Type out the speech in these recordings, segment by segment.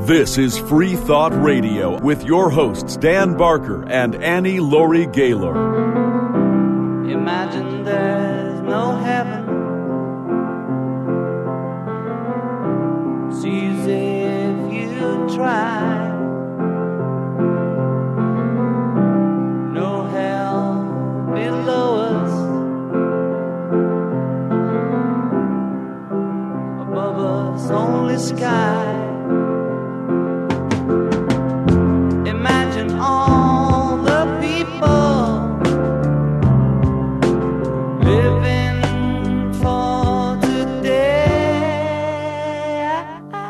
This is Free Thought Radio with your hosts Dan Barker and Annie Laurie Gaylor. Imagine there's no heaven. It's easy if you try. No hell below us. Above us only sky. Imagine all the people living for today.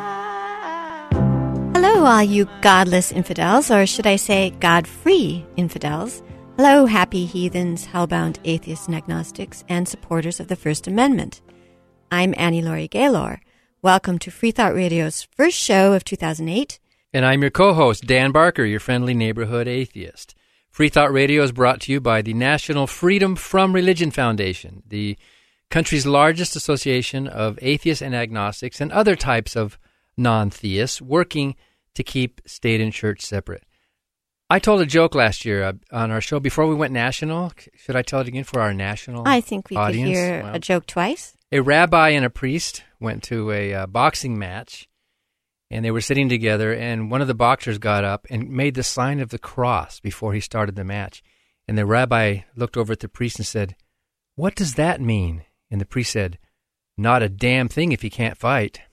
Hello, all you godless infidels, or should I say God-free infidels. Hello, happy heathens, hellbound atheists and agnostics, and supporters of the First Amendment. I'm Annie Laurie Gaylor. Welcome to Free Thought Radio's first show of 2008. And I'm your co-host, Dan Barker, your friendly neighborhood atheist. Free Thought Radio is brought to you by the National Freedom from Religion Foundation, the country's largest association of atheists and agnostics and other types of non-theists working to keep state and church separate. I told a joke last year on our show before we went national. Should I tell it again for our national audience? I think we could hear a joke twice. A rabbi and a priest went to a boxing match. And they were sitting together, and one of the boxers got up and made the sign of the cross before he started the match. And the rabbi looked over at the priest and said, "What does that mean?" And the priest said, "Not a damn thing if you can't fight."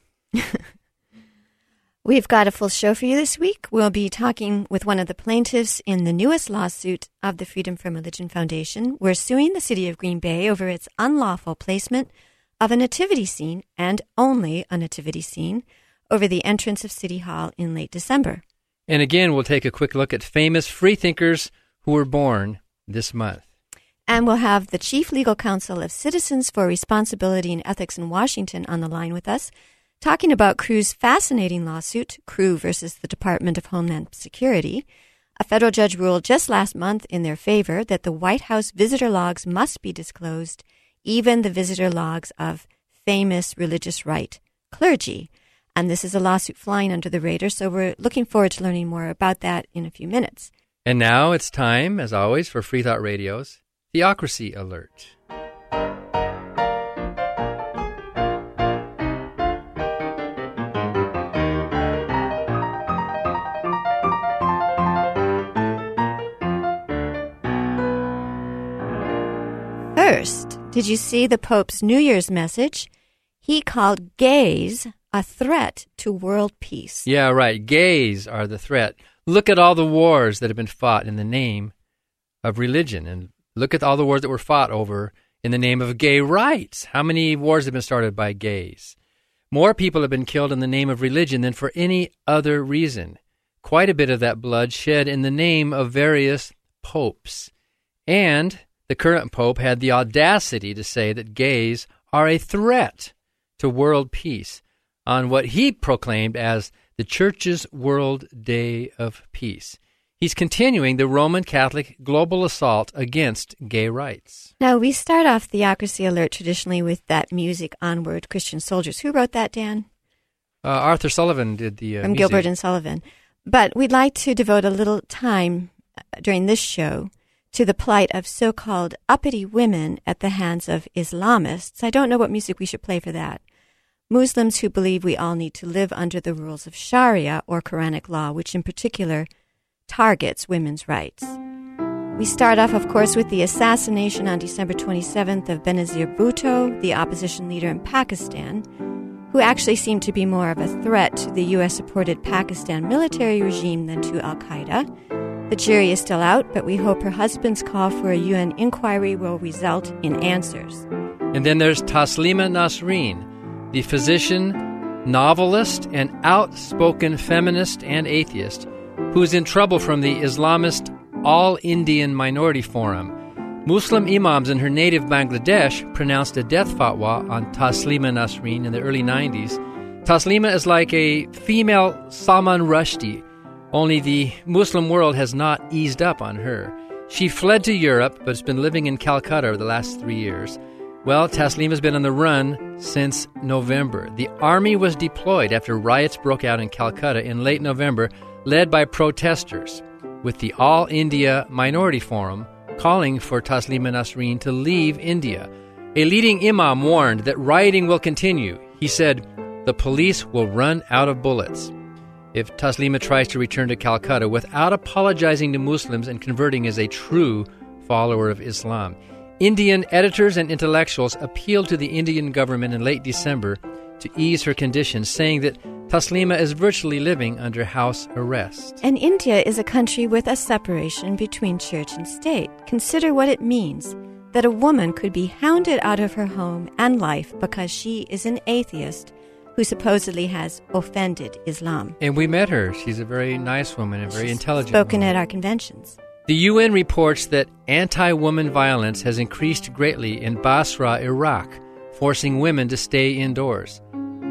We've got a full show for you this week. We'll be talking with one of the plaintiffs in the newest lawsuit of the Freedom from Religion Foundation. We're suing the city of Green Bay over its unlawful placement of a nativity scene, and only a nativity scene, over the entrance of City Hall in late December. And again, we'll take a quick look at famous freethinkers who were born this month. And we'll have the Chief Legal Counsel of Citizens for Responsibility and Ethics in Washington on the line with us, talking about Crew's fascinating lawsuit, Crew versus the Department of Homeland Security. A federal judge ruled just last month in their favor that the White House visitor logs must be disclosed, even the visitor logs of famous religious right clergy. And this is a lawsuit flying under the radar, so we're looking forward to learning more about that in a few minutes. And now it's time, as always, for Free Thought Radio's Theocracy Alert. First, did you see the Pope's New Year's message? He called gays a threat to world peace. Yeah, right. Gays are the threat. Look at all the wars that have been fought in the name of religion, and look at all the wars that were fought over in the name of gay rights. How many wars have been started by gays? More people have been killed in the name of religion than for any other reason. Quite a bit of that blood shed in the name of various popes. And the current pope had the audacity to say that gays are a threat to world peace on what he proclaimed as the Church's World Day of Peace. He's continuing the Roman Catholic global assault against gay rights. Now, we start off Theocracy Alert traditionally with that music, Onward, Christian Soldiers. Who wrote that, Dan? Arthur Sullivan did the From music. Gilbert and Sullivan. But we'd like to devote a little time during this show to the plight of so-called uppity women at the hands of Islamists. I don't know what music we should play for that. Muslims who believe we all need to live under the rules of Sharia or Quranic law, which in particular targets women's rights. We start off, of course, with the assassination on December 27th of Benazir Bhutto, the opposition leader in Pakistan, who actually seemed to be more of a threat to the U.S.-supported Pakistan military regime than to al-Qaeda. The jury is still out, but we hope her husband's call for a UN inquiry will result in answers. And then there's Taslima Nasreen, the physician, novelist, and outspoken feminist and atheist who is in trouble from the Islamist All-Indian Minority Forum. Muslim imams in her native Bangladesh pronounced a death fatwa on Taslima Nasreen in the early 90s. Taslima is like a female Salman Rushdie, only the Muslim world has not eased up on her. She fled to Europe, but has been living in Calcutta the last 3 years, Well, Taslima's been on the run since November. The army was deployed after riots broke out in Calcutta in late November, led by protesters, with the All India Minority Forum calling for Taslima Nasreen to leave India. A leading imam warned that rioting will continue. He said, "The police will run out of bullets if Taslima tries to return to Calcutta without apologizing to Muslims and converting as a true follower of Islam." Indian editors and intellectuals appealed to the Indian government in late December to ease her conditions, saying that Taslima is virtually living under house arrest. And India is a country with a separation between church and state. Consider what it means that a woman could be hounded out of her home and life because she is an atheist who supposedly has offended Islam. And we met her. She's a very nice woman and very intelligent Spoken woman. at our conventions. The UN reports that anti-woman violence has increased greatly in Basra, Iraq, forcing women to stay indoors.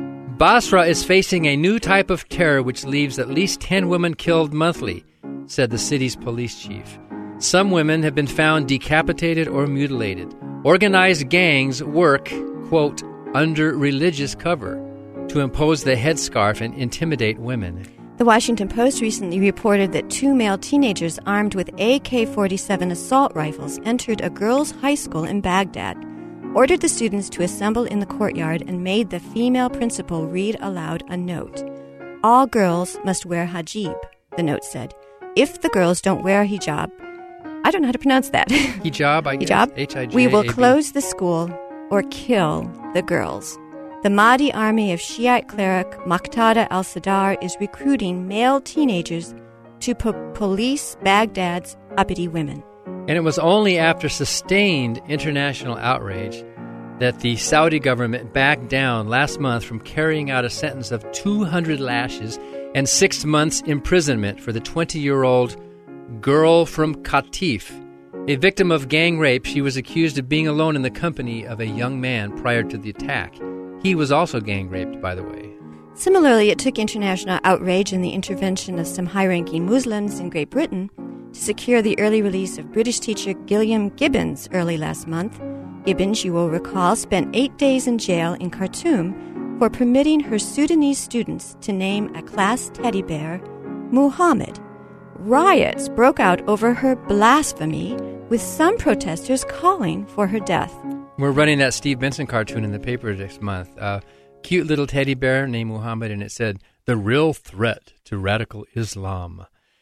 Basra is facing a new type of terror which leaves at least 10 women killed monthly, said the city's police chief. Some women have been found decapitated or mutilated. Organized gangs work, quote, under religious cover to impose the headscarf and intimidate women. The Washington Post recently reported that 2 male teenagers armed with AK-47 assault rifles entered a girls' high school in Baghdad, ordered the students to assemble in the courtyard, and made the female principal read aloud a note. "All girls must wear hijab," the note said. "If the girls don't wear a hijab," I don't know how to pronounce that. Hijab, I guess. Hijab? H-I-J-A-B. "We will close the school or kill the girls." The Mahdi army of Shiite cleric Muqtada al-Sadr is recruiting male teenagers to police Baghdad's uppity women. And it was only after sustained international outrage that the Saudi government backed down last month from carrying out a sentence of 200 lashes and 6 months imprisonment for the 20-year-old girl from Qatif. A victim of gang rape, she was accused of being alone in the company of a young man prior to the attack. He was also gang raped, by the way. Similarly, it took international outrage and the intervention of some high-ranking Muslims in Great Britain to secure the early release of British teacher Gilliam Gibbons early last month. Gibbons, you will recall, spent 8 days in jail in Khartoum for permitting her Sudanese students to name a class teddy bear Muhammad. Riots broke out over her blasphemy, with some protesters calling for her death. We're running that Steve Benson cartoon in the paper this month. Cute little teddy bear named Muhammad, and it said, "The real threat to radical Islam."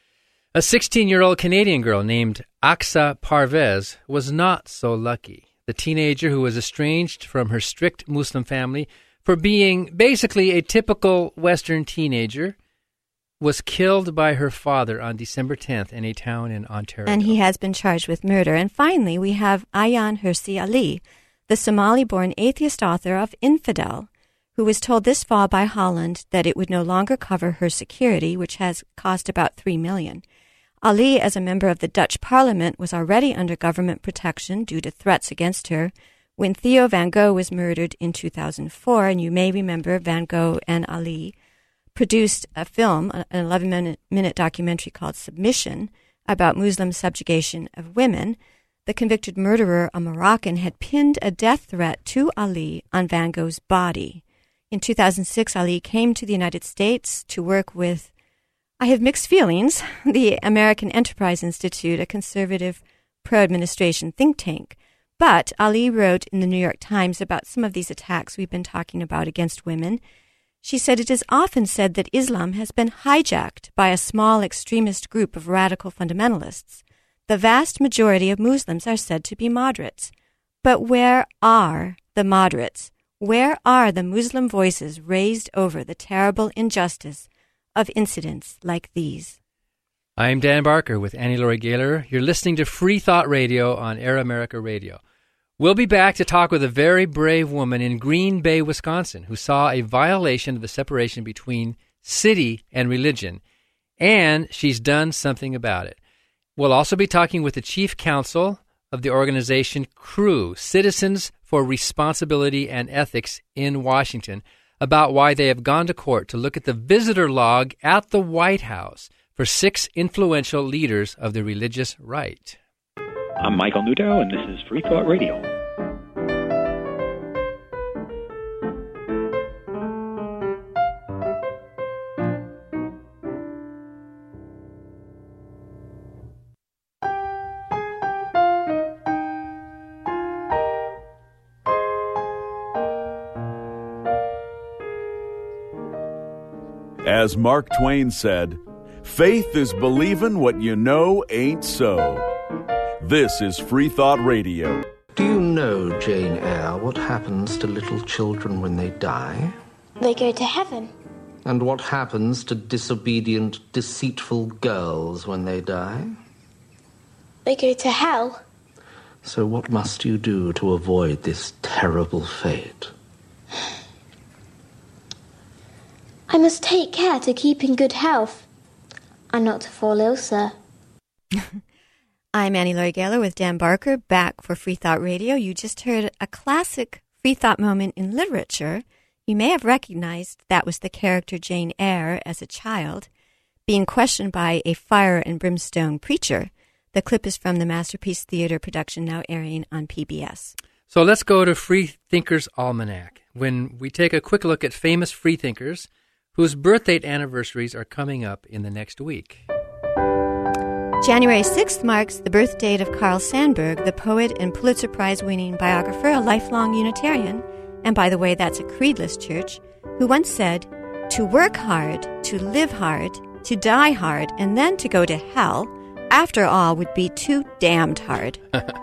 A 16-year-old Canadian girl named Aqsa Parvez was not so lucky. The teenager, who was estranged from her strict Muslim family for being basically a typical Western teenager, was killed by her father on December 10th in a town in Ontario. And he has been charged with murder. And finally, we have Ayaan Hirsi Ali, the Somali-born atheist author of Infidel, who was told this fall by Holland that it would no longer cover her security, which has cost about $3 million. Ali, as a member of the Dutch Parliament, was already under government protection due to threats against her when Theo van Gogh was murdered in 2004. And you may remember Van Gogh and Ali produced a film, an 11-minute documentary called Submission, about Muslim subjugation of women. The convicted murderer, a Moroccan, had pinned a death threat to Ali on Van Gogh's body. In 2006, Ali came to the United States to work with, I have mixed feelings, the American Enterprise Institute, a conservative pro-administration think tank. But Ali wrote in the New York Times about some of these attacks we've been talking about against women. She said, "It is often said that Islam has been hijacked by a small extremist group of radical fundamentalists. The vast majority of Muslims are said to be moderates. But where are the moderates? Where are the Muslim voices raised over the terrible injustice of incidents like these?" I'm Dan Barker with Annie Laurie Gaylor. You're listening to Free Thought Radio on Air America Radio. We'll be back to talk with a very brave woman in Green Bay, Wisconsin, who saw a violation of the separation between city and religion, and she's done something about it. We'll also be talking with the chief counsel of the organization CREW, Citizens for Responsibility and Ethics in Washington, about why they have gone to court to look at the visitor log at the White House for 6 influential leaders of the religious right. I'm Michael Newdow, and this is Free Thought Radio. As Mark Twain said, faith is believing what you know ain't so. This is Free Thought Radio. Do you know, Jane Eyre, what happens to little children when they die? They go to heaven. And what happens to disobedient, deceitful girls when they die? They go to hell. So what must you do to avoid this terrible fate? I must take care to keep in good health and not to fall ill, sir. I'm Annie Laurie Gaylor with Dan Barker, back for Free Thought Radio. You just heard a classic free thought moment in literature. You may have recognized that was the character Jane Eyre as a child being questioned by a fire and brimstone preacher. The clip is from the Masterpiece Theater production now airing on PBS. So let's go to Free Thinkers Almanac, when we take a quick look at famous freethinkers whose birthday anniversaries are coming up in the next week. January 6th marks the birth date of Carl Sandburg, the poet and Pulitzer Prize-winning biographer, a lifelong Unitarian, and by the way, that's a creedless church, who once said, "To work hard, to live hard, to die hard, and then to go to hell, after all, would be too damned hard."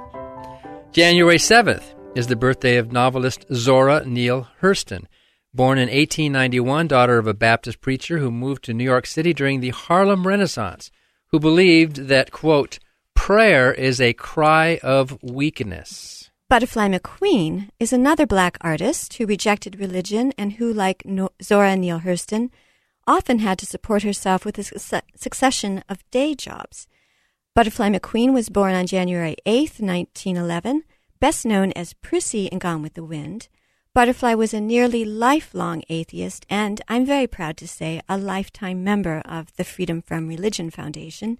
January 7th is the birthday of novelist Zora Neale Hurston. Born in 1891, daughter of a Baptist preacher who moved to New York City during the Harlem Renaissance, who believed that, quote, prayer is a cry of weakness. Butterfly McQueen is another black artist who rejected religion and who, like Zora Neale Hurston, often had to support herself with a succession of day jobs. Butterfly McQueen was born on January 8th, 1911, best known as Prissy in Gone with the Wind. Butterfly was a nearly lifelong atheist and, I'm very proud to say, a lifetime member of the Freedom from Religion Foundation.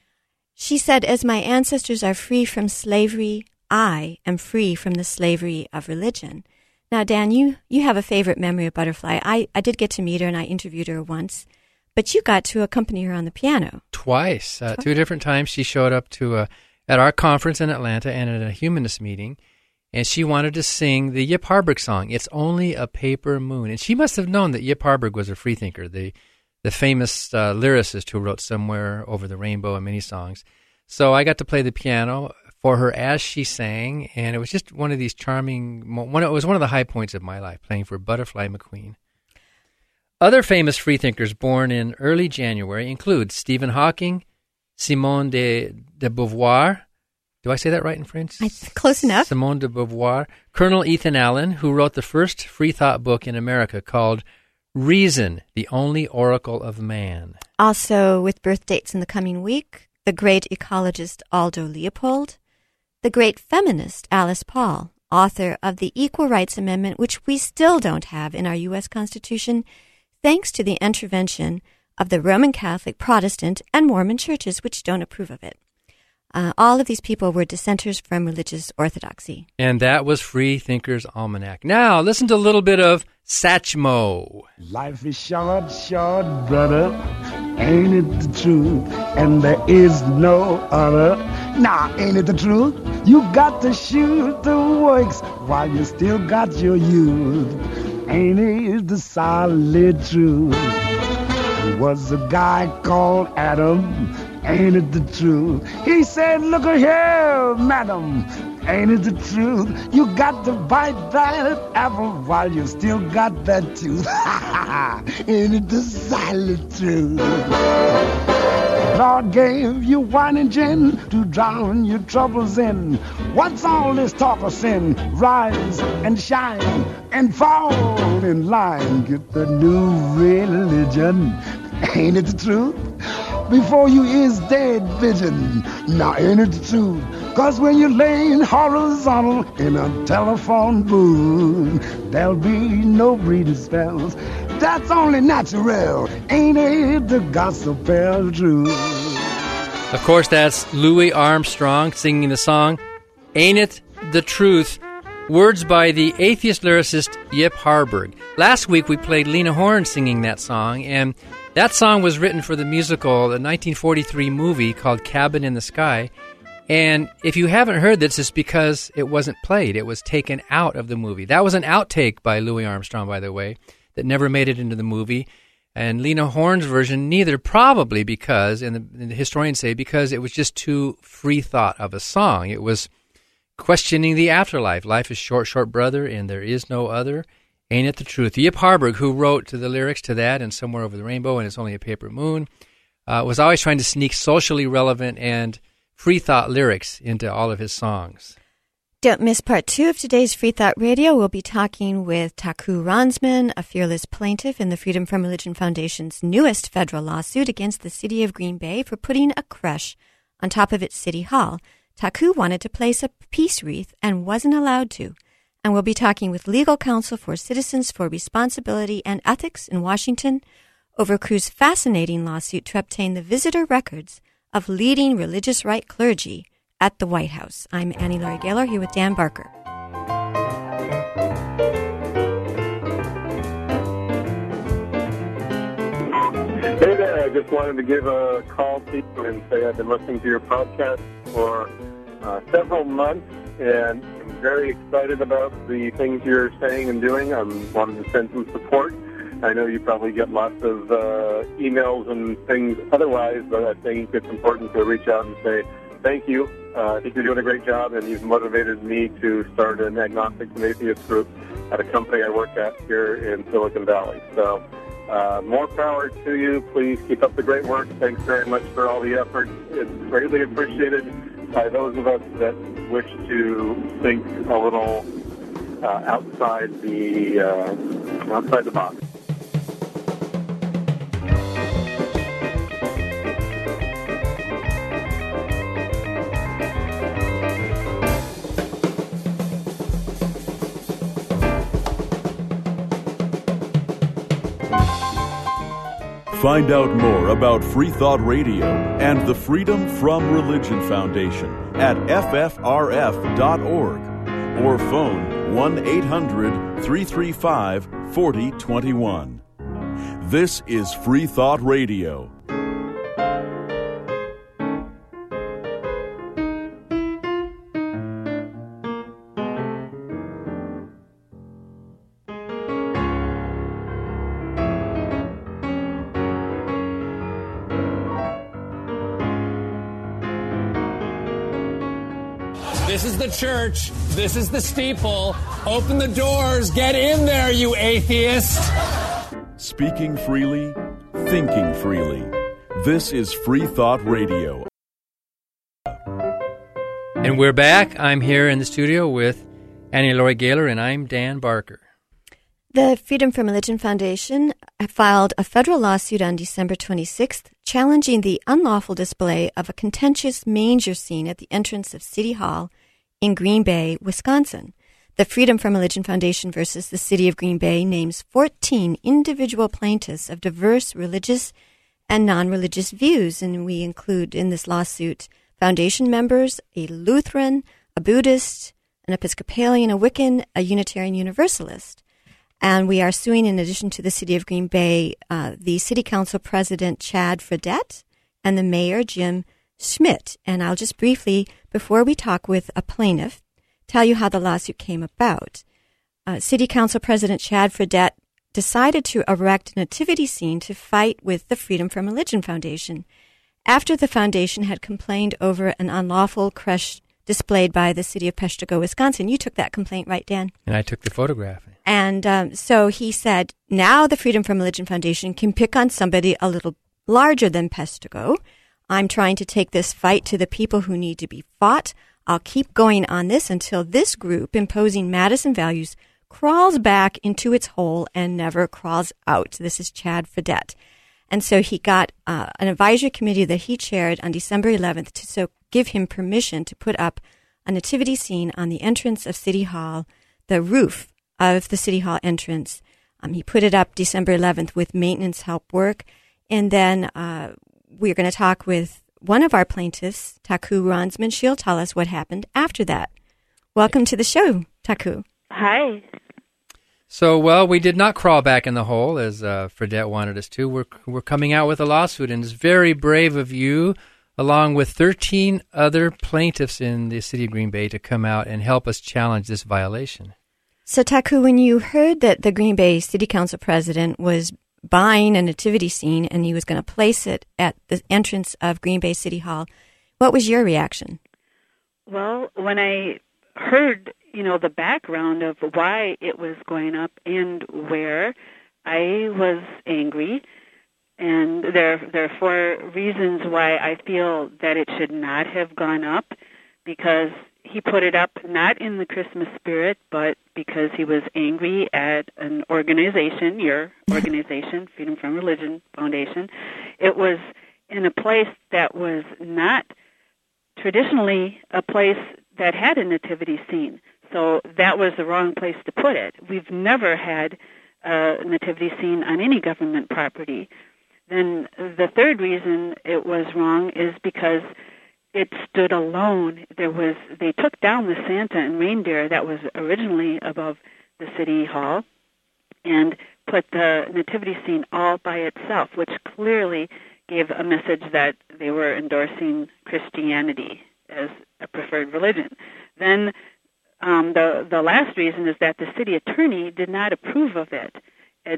She said, "As my ancestors are free from slavery, I am free from the slavery of religion." Now, Dan, you have a favorite memory of Butterfly. I did get to meet her and I interviewed her once, but you got to accompany her on the piano. Twice. 2 different times she showed up to at our conference in Atlanta and at a humanist meeting. And she wanted to sing the Yip Harburg song, "It's Only a Paper Moon." And she must have known that Yip Harburg was a freethinker, the famous lyricist who wrote "Somewhere Over the Rainbow" and many songs. So I got to play the piano for her as she sang, and it was just one of these charming it was one of the high points of my life, playing for Butterfly McQueen. Other famous freethinkers born in early January include Stephen Hawking, Simone de Beauvoir. Do I say that right in French? Close enough. Simone de Beauvoir. Colonel Ethan Allen, who wrote the first free thought book in America called Reason, the Only Oracle of Man. Also, with birth dates in the coming week, the great ecologist Aldo Leopold, the great feminist Alice Paul, author of the Equal Rights Amendment, which we still don't have in our U.S. Constitution, thanks to the intervention of the Roman Catholic, Protestant, and Mormon churches, which don't approve of it. All of these people were dissenters from religious orthodoxy. And that was Free Thinkers Almanac. Now, listen to a little bit of Satchmo. Life is short, short, brother. Ain't it the truth? And there is no other. Now, ain't it the truth? You got to shoot the works while you still got your youth. Ain't it the solid truth? There was a guy called Adam. Ain't it the truth? He said, "Look here, madam. Ain't it the truth? You got to bite that apple while you still got that tooth." Ain't it the solid truth? Lord gave you wine and gin to drown your troubles in. What's all this talk of sin? Rise and shine and fall in line. Get the new religion. Ain't it the truth? Before you is dead vision. Now ain't it the truth? 'Cause when you're laying horizontal in a telephone booth, there'll be no breathing spells. That's only natural. Ain't it the gospel truth? Of course, that's Louis Armstrong singing the song, Ain't It the Truth? Words by the atheist lyricist Yip Harburg. Last week we played Lena Horne singing that song, and that song was written for the musical, the 1943 movie called Cabin in the Sky. And if you haven't heard this, it's because it wasn't played. It was taken out of the movie. That was an outtake by Louis Armstrong, by the way, that never made it into the movie. And Lena Horne's version, neither, probably because, and the historians say, because it was just too free thought of a song. It was questioning the afterlife. Life is short, short, brother, and there is no other. Ain't it the truth? Yip Harburg, who wrote to the lyrics to that and Somewhere Over the Rainbow and It's Only a Paper Moon, was always trying to sneak socially relevant and free thought lyrics into all of his songs. Don't miss part 2 of today's Free Thought Radio. We'll be talking with Taku Ransman, a fearless plaintiff in the Freedom from Religion Foundation's newest federal lawsuit against the city of Green Bay for putting a creche on top of its city hall. Taku wanted to place a peace wreath and wasn't allowed to. And we'll be talking with legal counsel for Citizens for Responsibility and Ethics in Washington over Cruz's fascinating lawsuit to obtain the visitor records of leading religious right clergy at the White House. I'm Annie Laurie Gaylor here with Dan Barker. Hey there, I just wanted to give a call to you and say I've been listening to your podcast for several months, and I'm very excited about the things you're saying and doing. I wanted to send some support. I know you probably get lots of emails and things otherwise, but I think it's important to reach out and say thank you. I think you're doing a great job, and you've motivated me to start an agnostic and atheist group at a company I work at here in Silicon Valley. So more power to you. Please keep up the great work. Thanks very much for all the effort. It's greatly appreciated by those of us that wish to think a little outside the box. Find out more about Free Thought Radio and the Freedom from Religion Foundation at ffrf.org or phone 1-800-335-4021. This is Free Thought Radio. This is the church. This is the steeple. Open the doors. Get in there, you atheist. Speaking freely, thinking freely. This is Free Thought Radio. And we're back. I'm here in the studio with Annie Laurie Gaylor, and I'm Dan Barker. The Freedom from Religion Foundation filed a federal lawsuit on December 26th challenging the unlawful display of a contentious manger scene at the entrance of City Hall in Green Bay, Wisconsin. The Freedom from Religion Foundation versus the City of Green Bay names 14 individual plaintiffs of diverse religious and non-religious views, and we include in this lawsuit foundation members, a Lutheran, a Buddhist, an Episcopalian, a Wiccan, a Unitarian Universalist. And we are suing, in addition to the City of Green Bay, the City Council President Chad Fredette and the Mayor Jim Schmidt. And I'll just briefly, before we talk with a plaintiff, tell you how the lawsuit came about. City Council President Chad Fredette decided to erect a nativity scene to fight with the Freedom from Religion Foundation after the foundation had complained over an unlawful creche displayed by the city of Peshtigo, Wisconsin. You took that complaint, right, Dan? And I took the photograph. And so he said, now the Freedom from Religion Foundation can pick on somebody a little larger than Peshtigo. I'm trying to take this fight to the people who need to be fought. I'll keep going on this until this group imposing Madison values crawls back into its hole and never crawls out. This is Chad Fredette. And so he got an advisory committee that he chaired on December 11th to give him permission to put up a nativity scene on the entrance of City Hall, the roof of the City Hall entrance. He put it up December 11th with maintenance help work. And then we're going to talk with one of our plaintiffs, Taku Ransman. She'll tell us what happened after that. Welcome to the show, Taku. Hi. So, well, we did not crawl back in the hole as Fredette wanted us to. We're coming out with a lawsuit, and it's very brave of you, along with 13 other plaintiffs in the city of Green Bay, to come out and help us challenge this violation. So, Taku, when you heard that the Green Bay City Council president was buying a nativity scene, and he was going to place it at the entrance of Green Bay City Hall. What was your reaction? Well, when I heard, the background of why it was going up and where, I was angry. And there are 4 reasons why I feel that it should not have gone up, because he put it up not in the Christmas spirit, but because he was angry at an organization, your organization, Freedom from Religion Foundation. It was in a place that was not traditionally a place that had a nativity scene. So that was the wrong place to put it. We've never had a nativity scene on any government property. Then the 3rd reason it was wrong is because it stood alone. They took down the Santa and reindeer that was originally above the City Hall and put the nativity scene all by itself, which clearly gave a message that they were endorsing Christianity as a preferred religion. Then the last reason is that the city attorney did not approve of it. At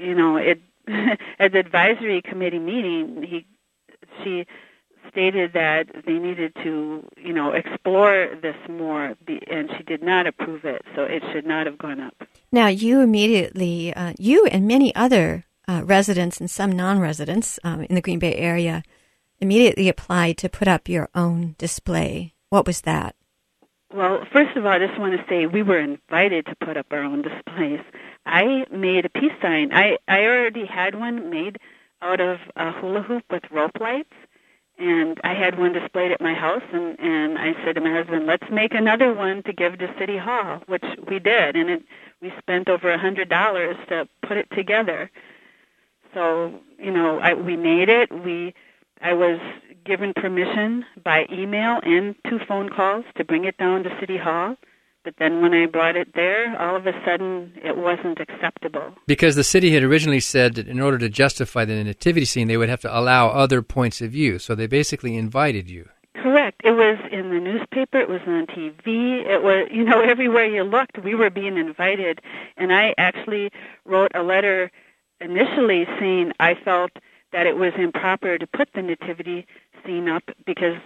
the advisory committee meeting, she stated that they needed to, explore this more, and she did not approve it, so it should not have gone up. Now, you immediately, you and many other residents and some non-residents in the Green Bay area immediately applied to put up your own display. What was that? Well, first of all, I just want to say we were invited to put up our own displays. I made a peace sign. I already had one made out of a hula hoop with rope lights, and I had one displayed at my house, and I said to my husband, let's make another one to give to City Hall, which we did, and we spent over $100 to put it together. So, we made it. I was given permission by email and 2 phone calls to bring it down to City Hall. But then when I brought it there, all of a sudden it wasn't acceptable. Because the city had originally said that in order to justify the nativity scene, they would have to allow other points of view. So they basically invited you. Correct. It was in the newspaper. It was on TV. It was, everywhere you looked, we were being invited. And I actually wrote a letter initially saying I felt that it was improper to put the nativity scene up because,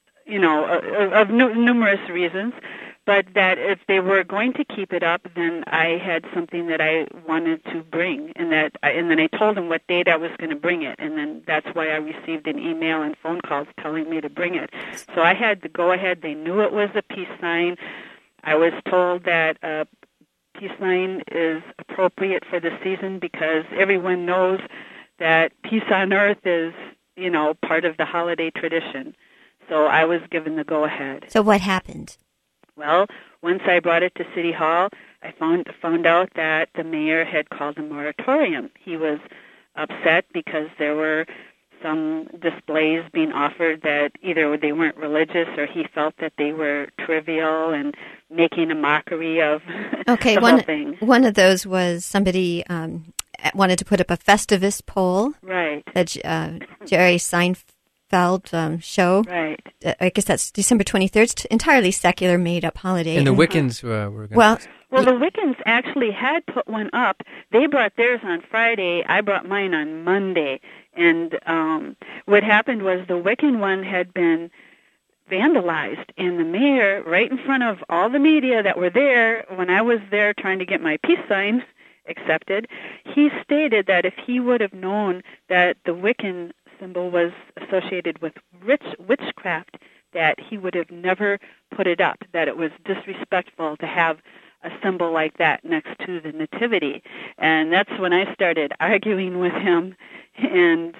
of numerous reasons, but that if they were going to keep it up, then I had something that I wanted to bring, and then I told them what date I was going to bring it, and then that's why I received an email and phone calls telling me to bring it. So I had to go ahead. They knew it was a peace sign. I was told that a peace sign is appropriate for the season because everyone knows that peace on earth is, part of the holiday tradition. So I was given the go-ahead. So what happened? Well, once I brought it to City Hall, I found out that the mayor had called a moratorium. He was upset because there were some displays being offered that either they weren't religious or he felt that they were trivial and making a mockery of the whole thing. One of those was somebody wanted to put up a Festivus pole. Right. Jerry Seinfeld show. Right. I guess that's December 23rd. It's entirely secular, made-up holiday. And the Wiccans were going to... Well, the Wiccans actually had put one up. They brought theirs on Friday. I brought mine on Monday. And what happened was the Wiccan one had been vandalized, and the mayor, right in front of all the media that were there, when I was there trying to get my peace sign accepted, he stated that if he would have known that the Wiccan symbol was associated with witchcraft, that he would have never put it up, that it was disrespectful to have a symbol like that next to the nativity. And that's when I started arguing with him, and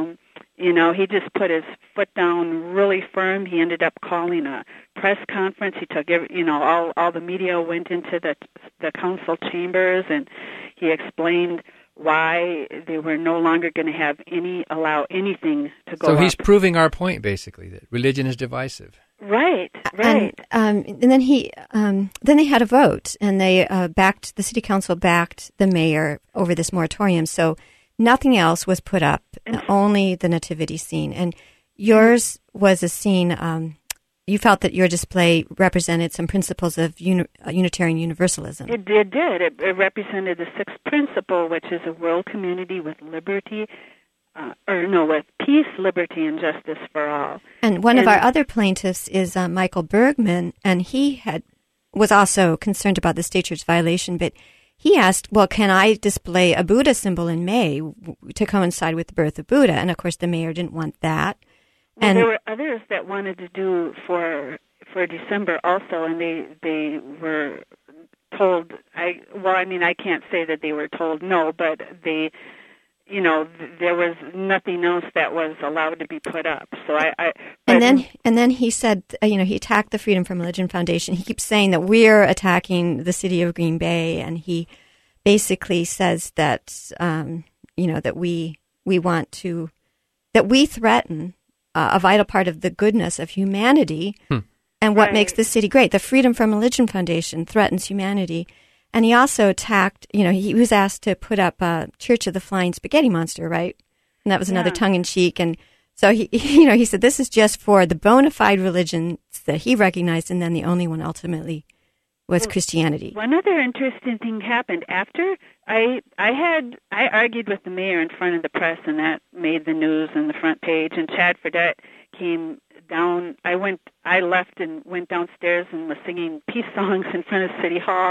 he just put his foot down really firm. He ended up calling a press conference. He took all the media went into the council chambers, and he explained why they were no longer going to allow anything to go up. So he's proving our point, basically, that religion is divisive. Right. And then then they had a vote, and they the city council backed the mayor over this moratorium. So nothing else was put up, only the nativity scene. And yours was a scene you felt that your display represented some principles of Unitarian Universalism. It did. It represented the sixth principle, which is a world community with liberty, with peace, liberty, and justice for all. And one of our other plaintiffs is Michael Bergman, and he was also concerned about the state church violation, but he asked, well, can I display a Buddha symbol in May to coincide with the birth of Buddha? And, of course, the mayor didn't want that. Well, there were others that wanted to do for December also, and they were told, I can't say that they were told no, but there was nothing else that was allowed to be put up. So and then he said, he attacked the Freedom from Religion Foundation. He keeps saying that we're attacking the city of Green Bay, and he basically says that that we threaten a vital part of the goodness of humanity and what makes the city great. The Freedom from Religion Foundation threatens humanity. And he also attacked, he was asked to put up Church of the Flying Spaghetti Monster, right? And that was another tongue-in-cheek. And so he said this is just for the bona fide religions that he recognized, and then the only one ultimately was Christianity. One other interesting thing happened after I argued with the mayor in front of the press, and that made the news and the front page. And Chad Fredette came down. I left and went downstairs and was singing peace songs in front of City Hall.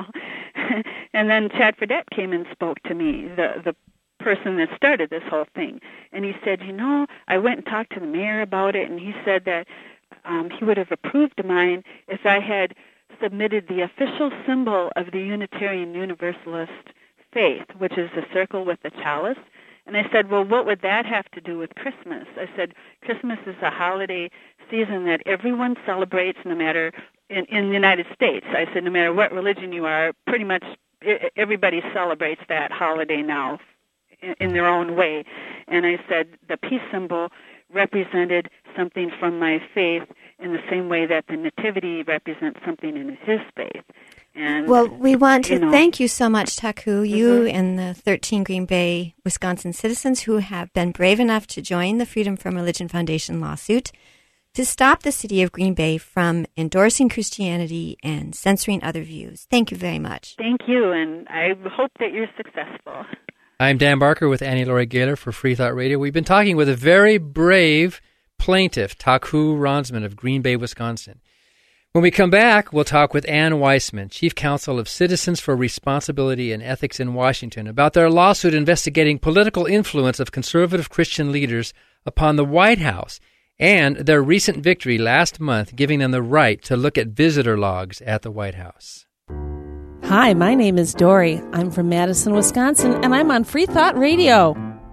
And then Chad Fredette came and spoke to me, the person that started this whole thing. And he said, I went and talked to the mayor about it, and he said that he would have approved of mine if I had submitted the official symbol of the Unitarian Universalist faith, which is a circle with a chalice. And I said, well, what would that have to do with Christmas? I said, Christmas is a holiday season that everyone celebrates, no matter in the United States. I said, no matter what religion you are, pretty much everybody celebrates that holiday now in their own way. And I said the peace symbol represented something from my faith in the same way that the nativity represents something in his faith. And, well, we want to thank you so much, Taku, you and the 13 Green Bay, Wisconsin citizens who have been brave enough to join the Freedom from Religion Foundation lawsuit to stop the city of Green Bay from endorsing Christianity and censoring other views. Thank you very much. Thank you, and I hope that you're successful. I'm Dan Barker with Annie Laurie Gaylor for Free Thought Radio. We've been talking with a very brave plaintiff, Taku Ronsman of Green Bay, Wisconsin. When we come back, we'll talk with Ann Weissman, Chief Counsel of Citizens for Responsibility and Ethics in Washington, about their lawsuit investigating political influence of conservative Christian leaders upon the White House and their recent victory last month giving them the right to look at visitor logs at the White House. Hi, my name is Dory. I'm from Madison, Wisconsin, and I'm on Free Thought Radio.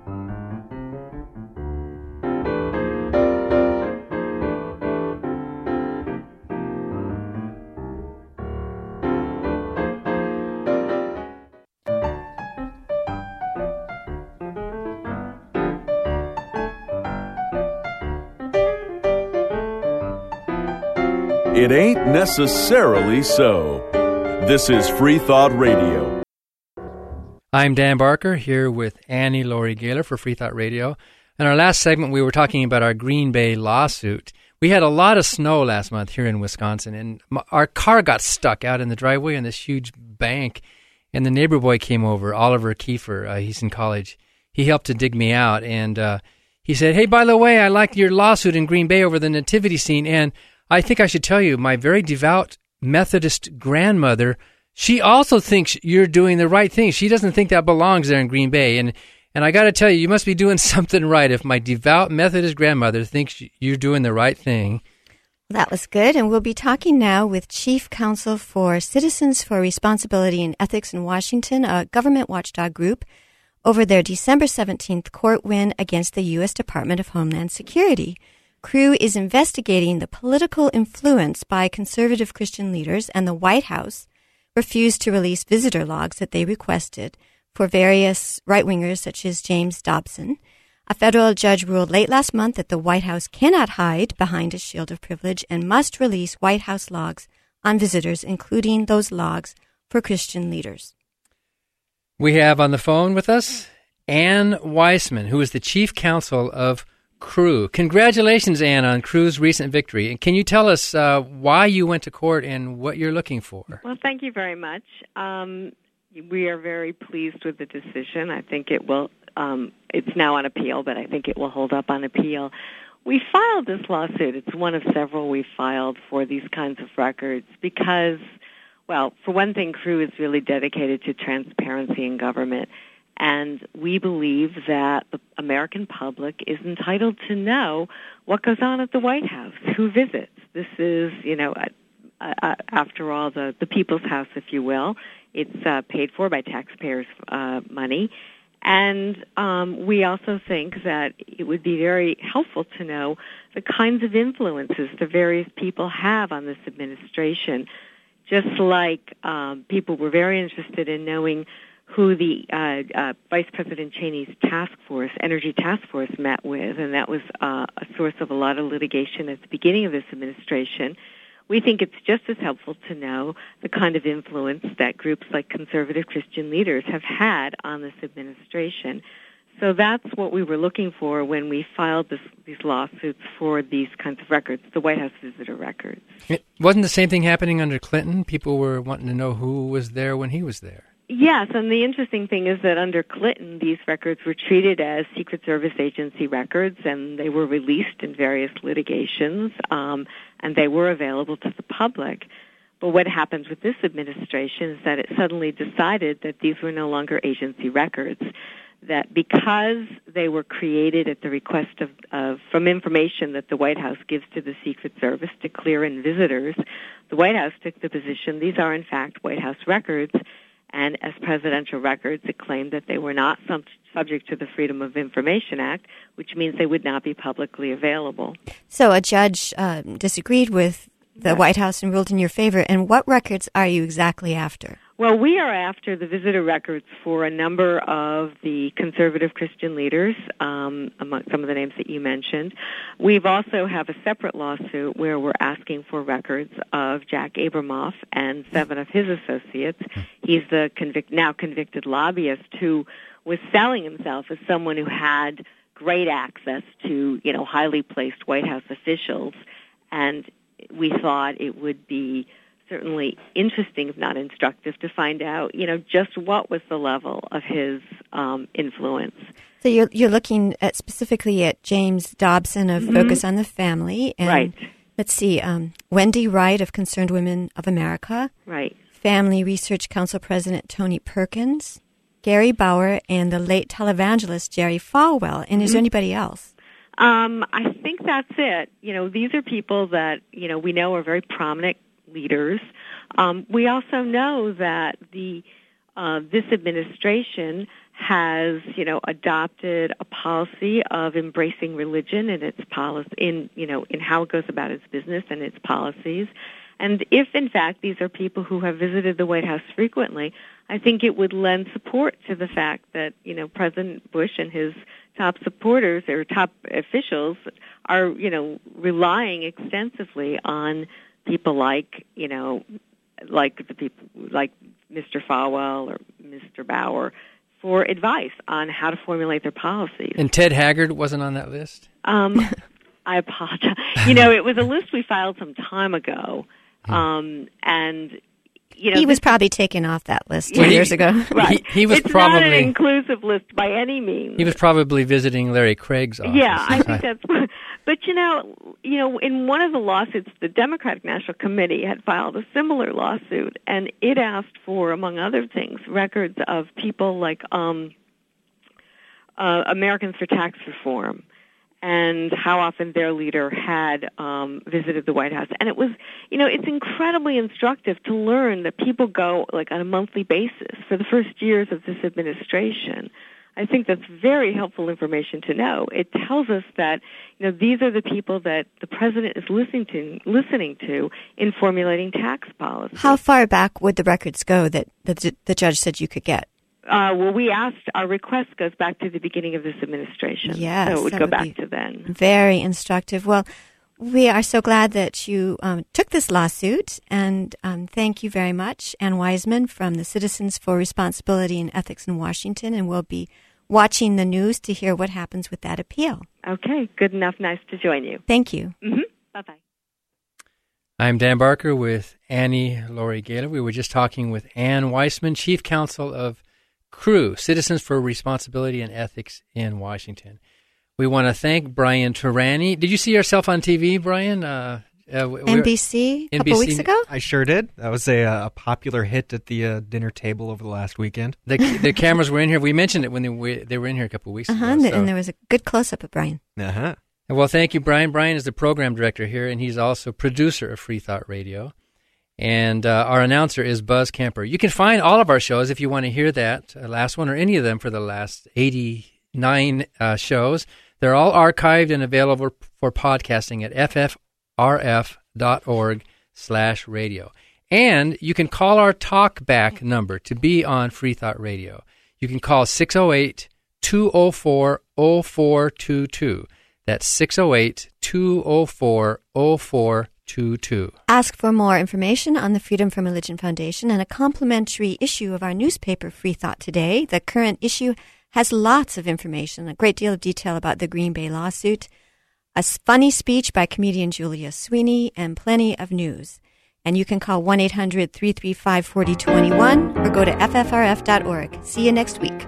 It ain't necessarily so. This is Free Thought Radio. I'm Dan Barker here with Annie Laurie Gaylor for Free Thought Radio. In our last segment, we were talking about our Green Bay lawsuit. We had a lot of snow last month here in Wisconsin, and our car got stuck out in the driveway on this huge bank, and the neighbor boy came over, Oliver Kiefer. He's in college. He helped to dig me out, and he said, hey, by the way, I liked your lawsuit in Green Bay over the nativity scene, and I think I should tell you, my very devout Methodist grandmother, she also thinks you're doing the right thing. She doesn't think that belongs there in Green Bay. And I got to tell you, you must be doing something right if my devout Methodist grandmother thinks you're doing the right thing. That was good. And we'll be talking now with Chief Counsel for Citizens for Responsibility and Ethics in Washington, a government watchdog group, over their December 17th court win against the U.S. Department of Homeland Security. CREW is investigating the political influence by conservative Christian leaders, and the White House refused to release visitor logs that they requested for various right-wingers such as James Dobson. A federal judge ruled late last month that the White House cannot hide behind a shield of privilege and must release White House logs on visitors, including those logs for Christian leaders. We have on the phone with us Ann Weissman, who is the Chief Counsel of Crew. Congratulations, Anne, on Crew's recent victory. And can you tell us why you went to court and what you're looking for? Well, thank you very much. We are very pleased with the decision. I think it will, it's now on appeal, but I think it will hold up on appeal. We filed this lawsuit. It's one of several we filed for these kinds of records because, well, for one thing, Crew is really dedicated to transparency in government. And we believe that the American public is entitled to know what goes on at the White House, who visits. This is, after all, the people's house, if you will. It's paid for by taxpayers' money. And we also think that it would be very helpful to know the kinds of influences the various people have on this administration, just like people were very interested in knowing who the Vice President Cheney's energy task force met with, and that was a source of a lot of litigation at the beginning of this administration. We think it's just as helpful to know the kind of influence that groups like conservative Christian leaders have had on this administration. So that's what we were looking for when we filed these lawsuits for these kinds of records, the White House visitor records. It wasn't the same thing happening under Clinton? People were wanting to know who was there when he was there. Yes, and the interesting thing is that under Clinton, these records were treated as Secret Service agency records, and they were released in various litigations, and they were available to the public. But what happens with this administration is that it suddenly decided that these were no longer agency records, that because they were created at the request from information that the White House gives to the Secret Service to clear in visitors, the White House took the position these are in fact White House records. And as presidential records, it claimed that they were not subject to the Freedom of Information Act, which means they would not be publicly available. So a judge disagreed with the White House and ruled in your favor. And what records are you exactly after? Well, we are after the visitor records for a number of the conservative Christian leaders, among some of the names that you mentioned. We've also have a separate lawsuit where we're asking for records of Jack Abramoff and 7 of his associates. He's the now convicted lobbyist who was selling himself as someone who had great access to, highly placed White House officials. And we thought it would be certainly interesting, if not instructive, to find out, just what was the level of his influence. So you're looking at specifically at James Dobson of Focus on the Family. And right. Let's see, Wendy Wright of Concerned Women of America. Right. Family Research Council President Tony Perkins, Gary Bauer, and the late televangelist Jerry Falwell. And is there anybody else? I think that's it. These are people that, we know are very prominent leaders. We also know that this administration has, adopted a policy of embracing religion in its policy, in how it goes about its business and its policies. And if, in fact, these are people who have visited the White House frequently, I think it would lend support to the fact that, President Bush and his top supporters or top officials are, relying extensively on people like the people like Mr. Falwell or Mr. Bauer for advice on how to formulate their policies. And Ted Haggard wasn't on that list? I apologize. It was a list we filed some time ago, and he was probably taken off that list 2 years ago. Right. He was it's probably not an inclusive list by any means. He was probably visiting Larry Craig's office. Yeah, I think that's. But in one of the lawsuits, the Democratic National Committee had filed a similar lawsuit, and it asked for, among other things, records of people like Americans for Tax Reform, and how often their leader had visited the White House. And it was, it's incredibly instructive to learn that people go on a monthly basis for the first years of this administration. I think that's very helpful information to know. It tells us that, these are the people that the president is listening to in formulating tax policy. How far back would the records go that the judge said you could get? We asked, our request goes back to the beginning of this administration. Yes, so it would go back to then. Very instructive. Well, we are so glad that you took this lawsuit, and thank you very much, Ann Wiseman from the Citizens for Responsibility and Ethics in Washington, and we'll be watching the news to hear what happens with that appeal. Okay, good enough. Nice to join you. Thank you. Mm-hmm. Bye-bye. I'm Dan Barker with Annie Laurie Gaylor. We were just talking with Ann Weissman, Chief Counsel of CREW, Citizens for Responsibility and Ethics in Washington. We want to thank Brian Terani. Did you see yourself on TV, Brian? NBC a couple weeks ago? I sure did. That was a popular hit at the dinner table over the last weekend. The cameras were in here. We mentioned it when they were in here a couple of weeks ago. And there was a good close-up of Brian. Uh-huh. Well, thank you, Brian. Brian is the program director here, and he's also producer of Free Thought Radio. And our announcer is Buzz Kemper. You can find all of our shows if you want to hear that last one or any of them for the last 89 shows. They're all archived and available for podcasting at ffrf.org/radio. And you can call our talkback number to be on Free Thought Radio. You can call 608-204-0422. That's 608-204-0422. Ask for more information on the Freedom from Religion Foundation and a complimentary issue of our newspaper, Free Thought Today. The current issue has lots of information, a great deal of detail about the Green Bay lawsuit, a funny speech by comedian Julia Sweeney, and plenty of news. And you can call 1-800-335-4021 or go to ffrf.org. See you next week.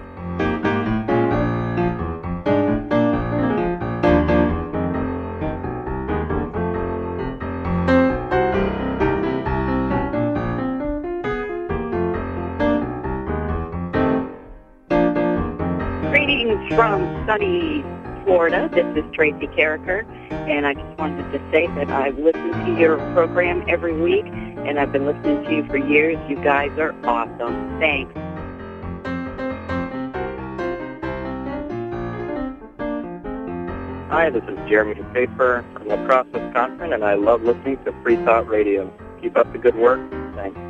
From sunny Florida, this is Tracy Carricker, and I just wanted to say that I've listened to your program every week, and I've been listening to you for years. You guys are awesome. Thanks. Hi, this is Jeremy Paper from La Crosse, Wisconsin, and I love listening to Free Thought Radio. Keep up the good work. Thanks.